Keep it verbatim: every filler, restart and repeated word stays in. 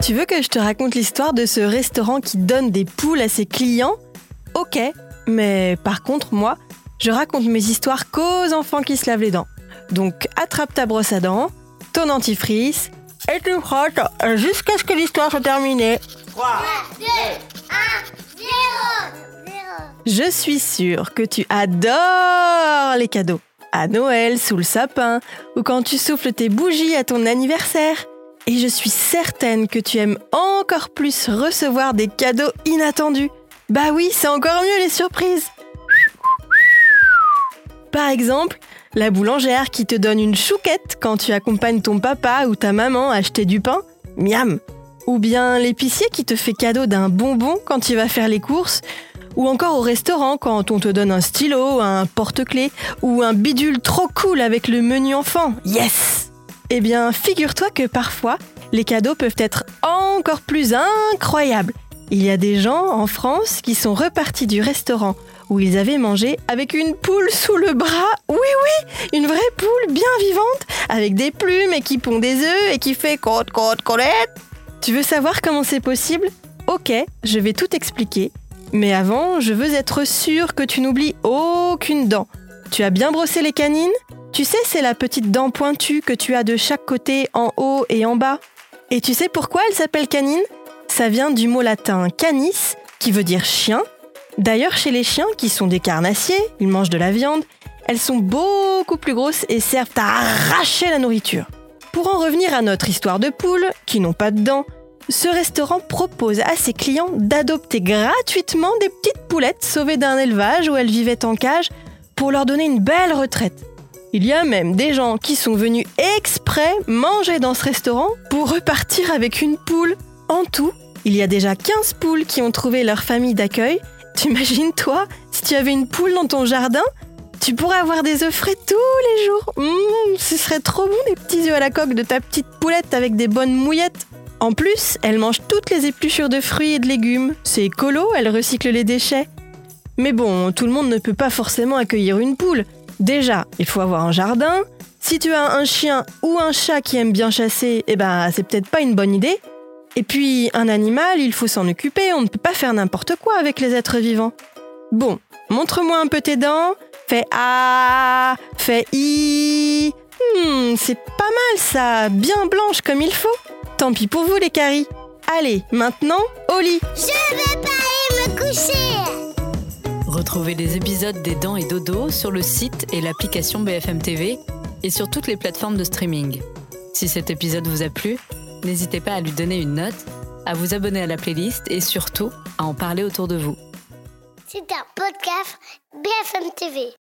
Tu veux que je te raconte l'histoire de ce restaurant qui donne des poules à ses clients ? Ok, mais par contre, moi, je raconte mes histoires qu'aux enfants qui se lavent les dents. Donc attrape ta brosse à dents, ton dentifrice, et tu frottes jusqu'à ce que l'histoire soit terminée. trois, deux, un, zéro. Je suis sûre que tu adores les cadeaux. À Noël, sous le sapin, ou quand tu souffles tes bougies à ton anniversaire. Et je suis certaine que tu aimes encore plus recevoir des cadeaux inattendus. Bah oui, c'est encore mieux les surprises. Par exemple, la boulangère qui te donne une chouquette quand tu accompagnes ton papa ou ta maman acheter du pain. Miam. Ou bien l'épicier qui te fait cadeau d'un bonbon quand tu vas faire les courses. Ou encore au restaurant quand on te donne un stylo, un porte-clés ou un bidule trop cool avec le menu enfant. Yes! Eh bien, figure-toi que parfois, les cadeaux peuvent être encore plus incroyables. Il y a des gens en France qui sont repartis du restaurant où ils avaient mangé avec une poule sous le bras. Oui, oui, une vraie poule bien vivante, avec des plumes et qui pond des œufs et qui fait côte, côte, colette. Tu veux savoir comment c'est possible ? Ok, je vais tout expliquer. Mais avant, je veux être sûre que tu n'oublies aucune dent. Tu as bien brossé les canines ? Tu sais, c'est la petite dent pointue que tu as de chaque côté, en haut et en bas. Et tu sais pourquoi elle s'appelle canine ? Ça vient du mot latin canis, qui veut dire chien. D'ailleurs, chez les chiens, qui sont des carnassiers, ils mangent de la viande, elles sont beaucoup plus grosses et servent à arracher la nourriture. Pour en revenir à notre histoire de poules, qui n'ont pas de dents, ce restaurant propose à ses clients d'adopter gratuitement des petites poulettes sauvées d'un élevage où elles vivaient en cage pour leur donner une belle retraite. Il y a même des gens qui sont venus exprès manger dans ce restaurant pour repartir avec une poule. En tout, il y a déjà quinze poules qui ont trouvé leur famille d'accueil. T'imagines, toi, si tu avais une poule dans ton jardin, tu pourrais avoir des œufs frais tous les jours. Mmh, ce serait trop bon, des petits œufs à la coque de ta petite poulette avec des bonnes mouillettes. En plus, elle mange toutes les épluchures de fruits et de légumes. C'est écolo, elle recycle les déchets. Mais bon, tout le monde ne peut pas forcément accueillir une poule. Déjà, il faut avoir un jardin. Si tu as un chien ou un chat qui aime bien chasser, eh ben, c'est peut-être pas une bonne idée. Et puis, un animal, il faut s'en occuper. On ne peut pas faire n'importe quoi avec les êtres vivants. Bon, montre-moi un peu tes dents. Fais A, fais I. Hmm, c'est pas mal ça, bien blanche comme il faut. Tant pis pour vous les caries. Allez, maintenant, au lit. Je vais pas aller me coucher. Retrouvez les épisodes des Dents et Dodo sur le site et l'application B F M T V et sur toutes les plateformes de streaming. Si cet épisode vous a plu, n'hésitez pas à lui donner une note, à vous abonner à la playlist et surtout à en parler autour de vous. C'est un podcast B F M T V.